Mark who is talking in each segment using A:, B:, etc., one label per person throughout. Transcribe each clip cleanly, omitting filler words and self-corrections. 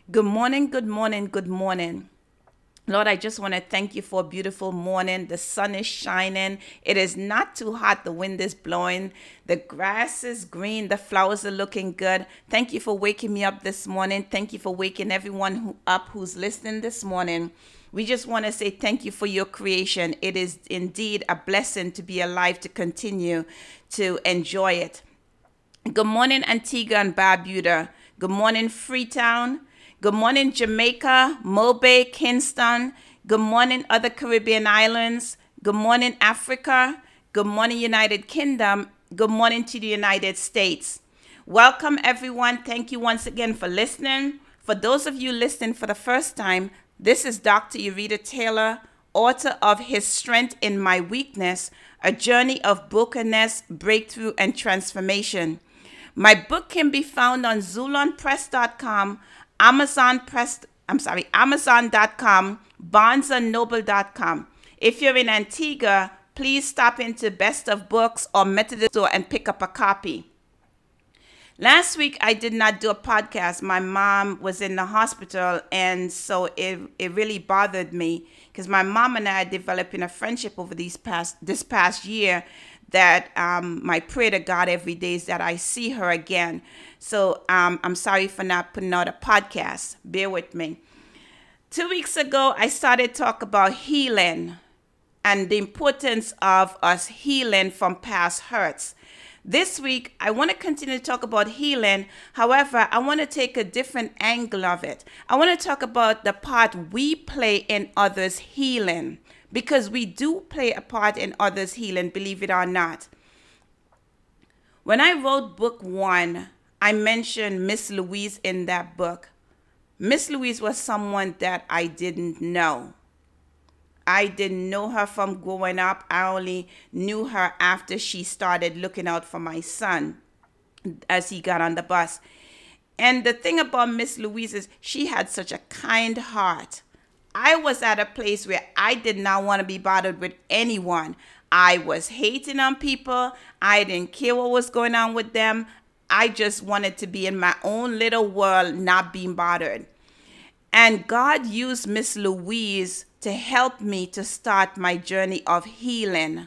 A: Good morning, good morning, good morning. Lord, I just want to thank you for a beautiful morning. The sun is shining. It is not too hot. The wind is blowing. The grass is green. The flowers are looking good. Thank you for waking me up this morning. Thank you for waking everyone up who's listening this morning. We just want to say thank you for your creation. It is indeed a blessing to be alive, to continue to enjoy it. Good morning, Antigua and Barbuda. Good morning, Freetown. Good morning, Jamaica, Mobe, Kingston. Good morning, other Caribbean islands. Good morning, Africa. Good morning, United Kingdom. Good morning to the United States. Welcome, everyone. Thank you once again for listening. For those of you listening for the first time, this is Dr. Ureta Taylor, author of His Strength in My Weakness, A Journey of Brokenness, Breakthrough, and Transformation. My book can be found on ZulonPress.com, Amazon.com, BarnesandNoble.com. If you're in Antigua, please stop into Best of Books or Methodist store and pick up a copy. Last week, I did not do a podcast. My mom was in the hospital, and so it really bothered me because my mom and I are developing a friendship over this past year that my prayer to God every day is that I see her again. So I'm sorry for not putting out a podcast. Bear with me. 2 weeks ago, I started talk about healing and the importance of us healing from past hurts. This week, I want to continue to talk about healing. However, I want to take a different angle of it. I want to talk about the part we play in others' healing, because we do play a part in others' healing, believe it or not. When I wrote book 1, I mentioned Miss Louise in that book. Miss Louise was someone that I didn't know. I didn't know her from growing up. I only knew her after she started looking out for my son as he got on the bus. And the thing about Miss Louise is she had such a kind heart. I was at a place where I did not want to be bothered with anyone. I was hating on people. I didn't care what was going on with them. I just wanted to be in my own little world, not being bothered. And God used Miss Louise to help me to start my journey of healing.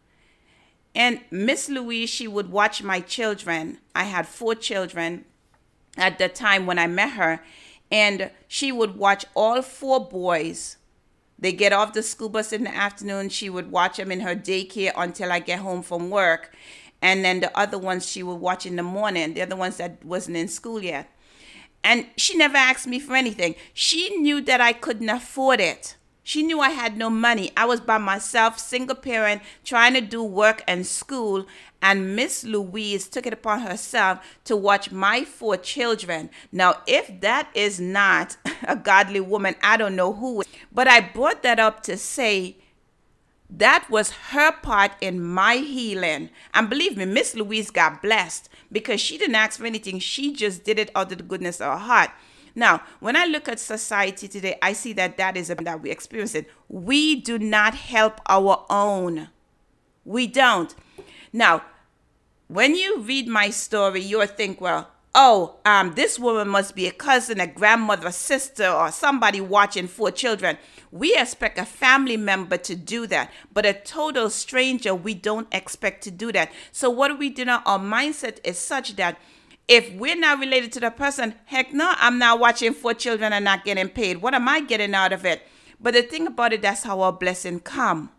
A: And Miss Louise, she would watch my children. I had 4 children at the time when I met her. And she would watch all 4 boys. They get off the school bus in the afternoon. She would watch them in her daycare until I get home from work. And then the other ones she would watch in the morning, the other ones that wasn't in school yet. And she never asked me for anything. She knew that I couldn't afford it. She knew I had no money. I was by myself, single parent, trying to do work and school. And Miss Louise took it upon herself to watch my 4 children. Now, if that is not a godly woman, I don't know who is. But I brought that up to say that was her part in my healing. And believe me, Miss Louise got blessed because she didn't ask for anything. She just did it out of the goodness of her heart. Now, when I look at society today, I see that is that we experience it. We do not help our own. We don't. Now, when you read my story, you'll think, well, this woman must be a cousin, a grandmother, a sister, or somebody watching 4 children. We expect a family member to do that, but a total stranger, we don't expect to do that. So what do we do now? Our mindset is such that if we're not related to the person, heck no, I'm not watching 4 children and not getting paid. What am I getting out of it? But the thing about it, that's how our blessing come.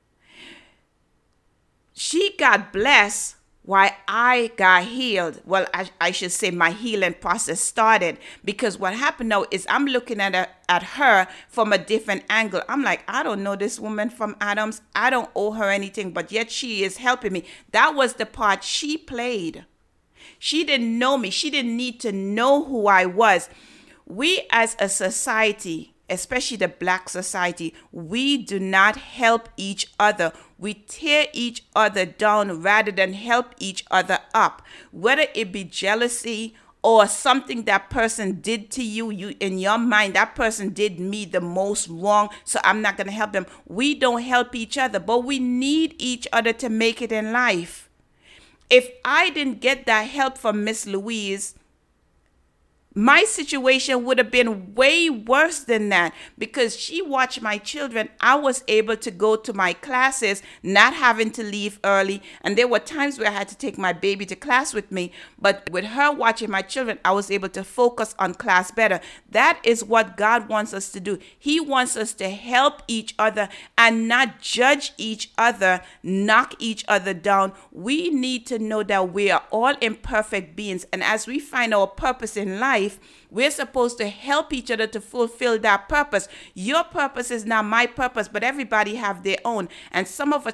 A: She got blessed while I got healed. Well, I should say my healing process started, because what happened now is I'm looking at her from a different angle. I'm like, I don't know this woman from Adams. I don't owe her anything, but yet she is helping me. That was the part she played. She didn't know me. She didn't need to know who I was. We as a society, especially the Black society, we do not help each other. We tear each other down rather than help each other up. Whether it be jealousy or something that person did to you, in your mind, that person did me the most wrong, so I'm not going to help them. We don't help each other, but we need each other to make it in life. If I didn't get that help from Miss Louise, my situation would have been way worse than that because she watched my children. I was able to go to my classes, not having to leave early. And there were times where I had to take my baby to class with me. But with her watching my children, I was able to focus on class better. That is what God wants us to do. He wants us to help each other and not judge each other, knock each other down. We need to know that we are all imperfect beings. And as we find our purpose in life, we're supposed to help each other to fulfill that purpose. Your purpose is not my purpose, but everybody have their own. And some of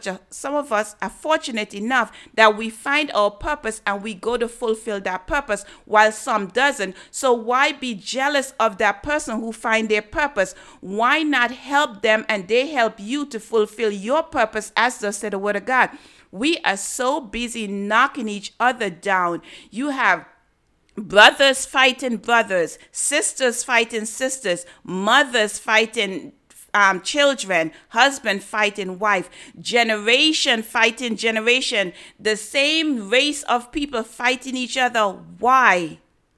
A: us are fortunate enough that we find our purpose and we go to fulfill that purpose, while some doesn't. So why be jealous of that person who find their purpose? Why not help them and they help you to fulfill your purpose, as thus said the word of God? We are so busy knocking each other down. You have brothers fighting brothers, sisters fighting sisters, mothers fighting children, husband fighting wife, generation fighting generation, the same race of people fighting each other. Why?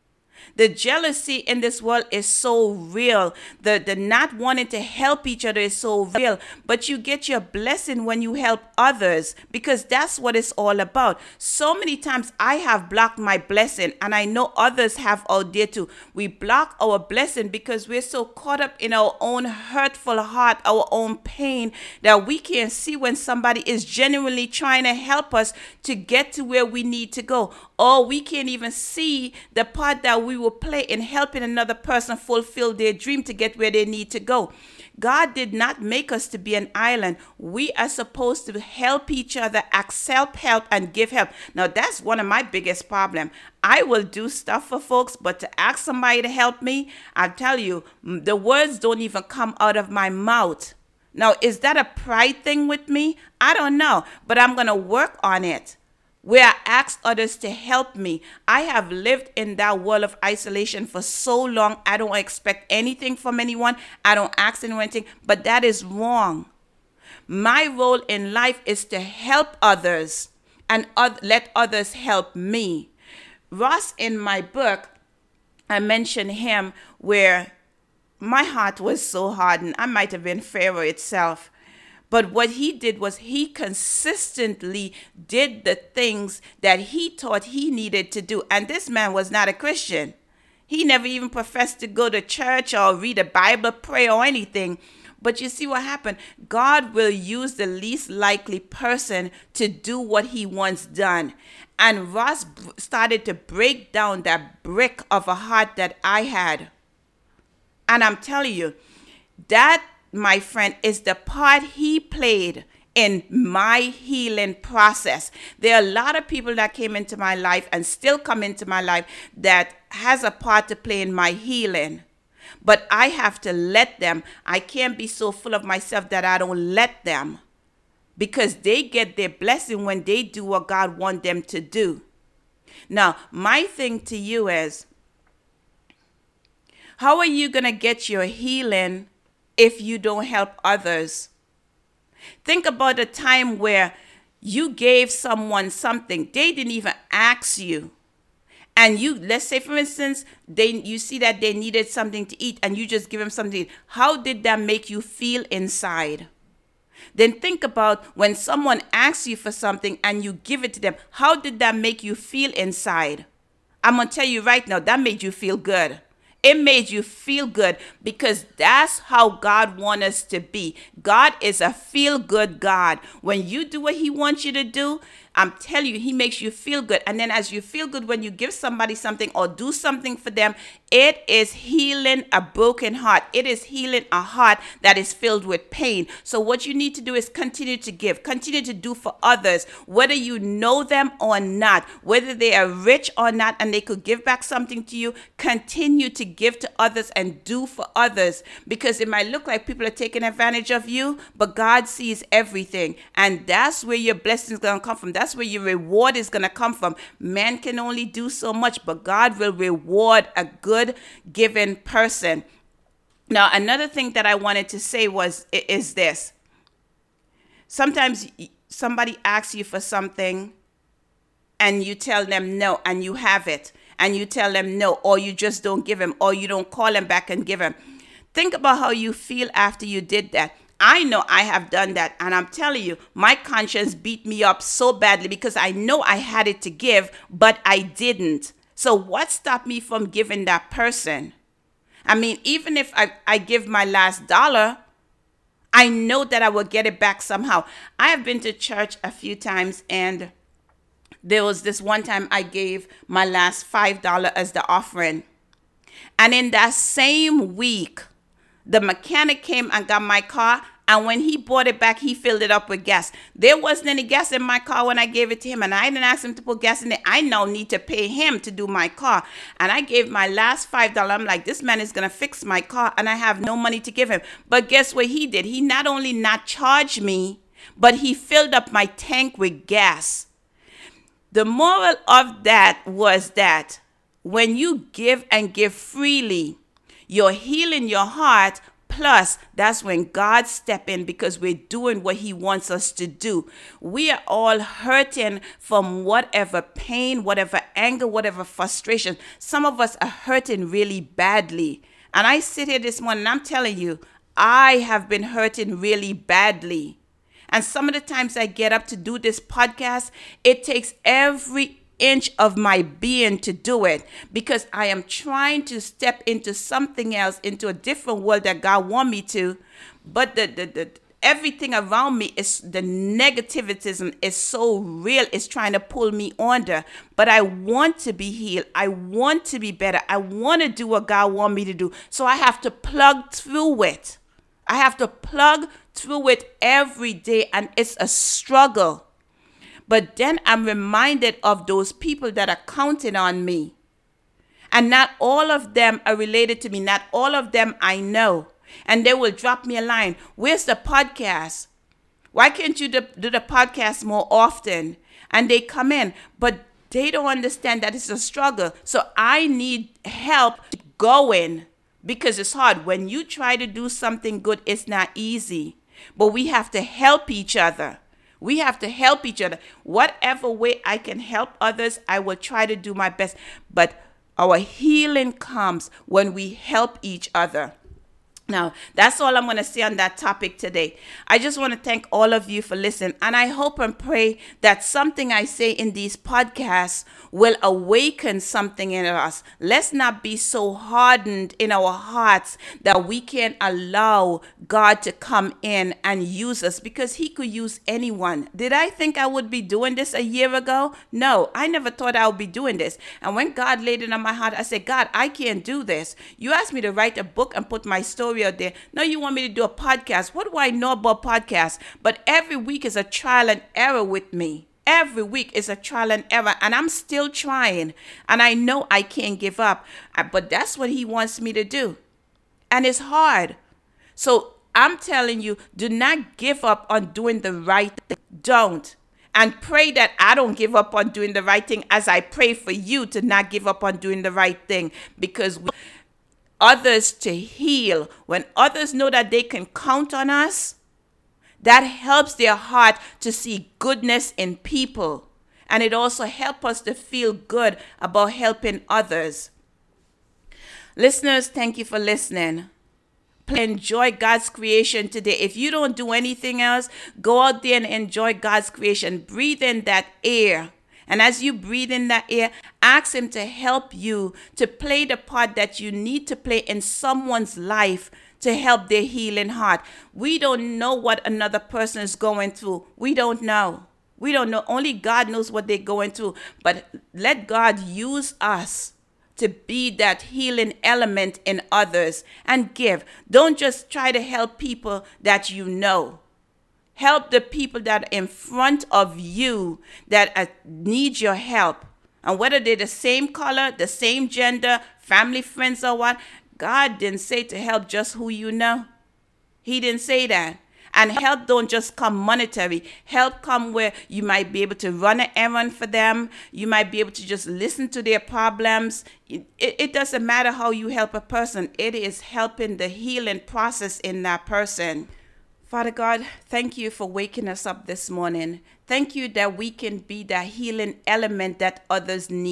A: The jealousy in this world is so real. The not wanting to help each other is so real. But you get your blessing when you help others, because that's what it's all about. So many times I have blocked my blessing, and I know others have out there too. We block our blessing because we're so caught up in our own hurtful heart, our own pain, that we can't see when somebody is genuinely trying to help us to get to where we need to go. Or we can't even see the part that we will play in helping another person fulfill their dream to get where they need to go. God did not make us to be an island. We are supposed to help each other, accept help, and give help. Now, that's one of my biggest problems. I will do stuff for folks, but to ask somebody to help me, I tell you, the words don't even come out of my mouth. Now, is that a pride thing with me? I don't know, but I'm going to work on it, where I ask others to help me. I have lived in that world of isolation for so long. I don't expect anything from anyone. I don't ask anyone anything, but that is wrong. My role in life is to help others and let others help me. Ross, in my book, I mentioned him where my heart was so hardened. I might have been Pharaoh itself. But what he did was he consistently did the things that he thought he needed to do. And this man was not a Christian. He never even professed to go to church or read a Bible, pray or anything. But you see what happened? God will use the least likely person to do what he wants done. And Ross started to break down that brick of a heart that I had. And I'm telling you, that, my friend, is the part he played in my healing process. There are a lot of people that came into my life and still come into my life that has a part to play in my healing. But I have to let them. I can't be so full of myself that I don't let them, because they get their blessing when they do what God wants them to do. Now, my thing to you is, how are you going to get your healing if you don't help others? Think about a time where you gave someone something. They didn't even ask you. And you, let's say for instance, you see that they needed something to eat and you just give them something. How did that make you feel inside? Then think about when someone asks you for something and you give it to them. How did that make you feel inside? I'm going to tell you right now, that made you feel good. It made you feel good, because that's how God wants us to be. God is a feel-good God. When you do what he wants you to do, I'm telling you, he makes you feel good. And then as you feel good when you give somebody something or do something for them, it is healing a broken heart. It is healing a heart that is filled with pain. So what you need to do is continue to give, continue to do for others, whether you know them or not, whether they are rich or not, and they could give back something to you. Continue to give to others and do for others, because it might look like people are taking advantage of you, but God sees everything. And that's where your blessing is going to come from. That's where your reward is going to come from. Man can only do so much, but God will reward a good given person. Now, another thing that I wanted to say is this. Sometimes somebody asks you for something and you tell them no, and you have it. and you tell them no, or you just don't give them, or you don't call them back and give them. Think about how you feel after you did that. I know I have done that, and I'm telling you, my conscience beat me up so badly because I know I had it to give, but I didn't. So what stopped me from giving that person? I mean, even if I give my last dollar, I know that I will get it back somehow. I have been to church a few times, and there was this one time I gave my last $5 as the offering. And in that same week, the mechanic came and got my car, and when he brought it back, he filled it up with gas. There wasn't any gas in my car when I gave it to him, and I didn't ask him to put gas in it. I now need to pay him to do my car. And I gave my last $5. I'm like, this man is going to fix my car, and I have no money to give him. But guess what he did? He not only not charged me, but he filled up my tank with gas. The moral of that was that when you give and give freely, you're healing your heart. Plus, that's when God step in because we're doing what he wants us to do. We are all hurting from whatever pain, whatever anger, whatever frustration. Some of us are hurting really badly. And I sit here this morning and I'm telling you, I have been hurting really badly. And some of the times I get up to do this podcast, it takes every inch of my being to do it because I am trying to step into something else, into a different world that God wants me to. But the everything around me is the negativism is so real. It's trying to pull me under. But I want to be healed. I want to be better. I want to do what God wants me to do. So I have to plug through it. I have to plug through it every day, and it's a struggle. But then I'm reminded of those people that are counting on me. And not all of them are related to me. Not all of them I know. And they will drop me a line. Where's the podcast? Why can't you do the podcast more often? And they come in. But they don't understand that it's a struggle. So I need help going because it's hard. When you try to do something good, it's not easy. But we have to help each other. We have to help each other. Whatever way I can help others, I will try to do my best. But our healing comes when we help each other. Now, that's all I'm going to say on that topic today. I just want to thank all of you for listening. And I hope and pray that something I say in these podcasts will awaken something in us. Let's not be so hardened in our hearts that we can't allow God to come in and use us, because he could use anyone. Did I think I would be doing this a year ago? No, I never thought I would be doing this. And when God laid it on my heart, I said, God, I can't do this. You asked me to write a book and put my story out there. No, you want me to do a podcast. What do I know about podcasts? But every week is a trial and error with me. Every week is a trial and error, and I'm still trying. And I know I can't give up. But that's what he wants me to do. And it's hard. So I'm telling you, do not give up on doing the right thing. Don't. And pray that I don't give up on doing the right thing, as I pray for you to not give up on doing the right thing. Because others to heal, when others know that they can count on us, that helps their heart to see goodness in people. And it also helps us to feel good about helping others. Listeners, thank you for listening. Please enjoy God's creation today. If you don't do anything else, go out there and enjoy God's creation. Breathe in that air. And as you breathe in that air, ask him to help you to play the part that you need to play in someone's life to help their healing heart. We don't know what another person is going through. We don't know. We don't know. Only God knows what they're going through. But let God use us to be that healing element in others and give. Don't just try to help people that you know. Help the people that are in front of you that need your help. And whether they're the same color, the same gender, family, friends, or what, God didn't say to help just who you know. He didn't say that. And help don't just come monetary. Help come where you might be able to run an errand for them. You might be able to just listen to their problems. It doesn't matter how you help a person. It is helping the healing process in that person. Father God, thank you for waking us up this morning. Thank you that we can be that healing element that others need.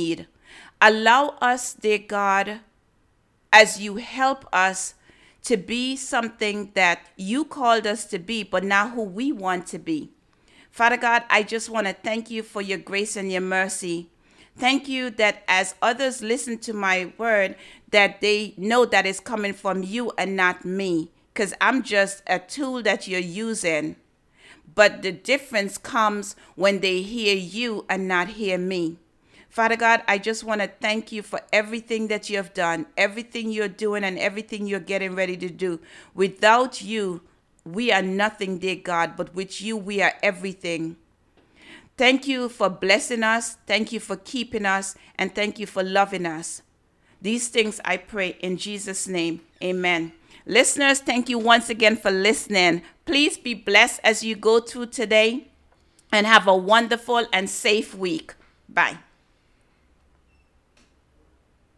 A: Allow us, dear God, as you help us to be something that you called us to be, but not who we want to be. Father God, I just want to thank you for your grace and your mercy. Thank you that as others listen to my word, that they know that it's coming from you and not me, because I'm just a tool that you're using. But the difference comes when they hear you and not hear me. Father God, I just want to thank you for everything that you have done, everything you're doing, and everything you're getting ready to do. Without you, we are nothing, dear God, but with you, we are everything. Thank you for blessing us. Thank you for keeping us. And thank you for loving us. These things I pray in Jesus' name. Amen. Listeners, thank you once again for listening. Please be blessed as you go through today and have a wonderful and safe week. Bye.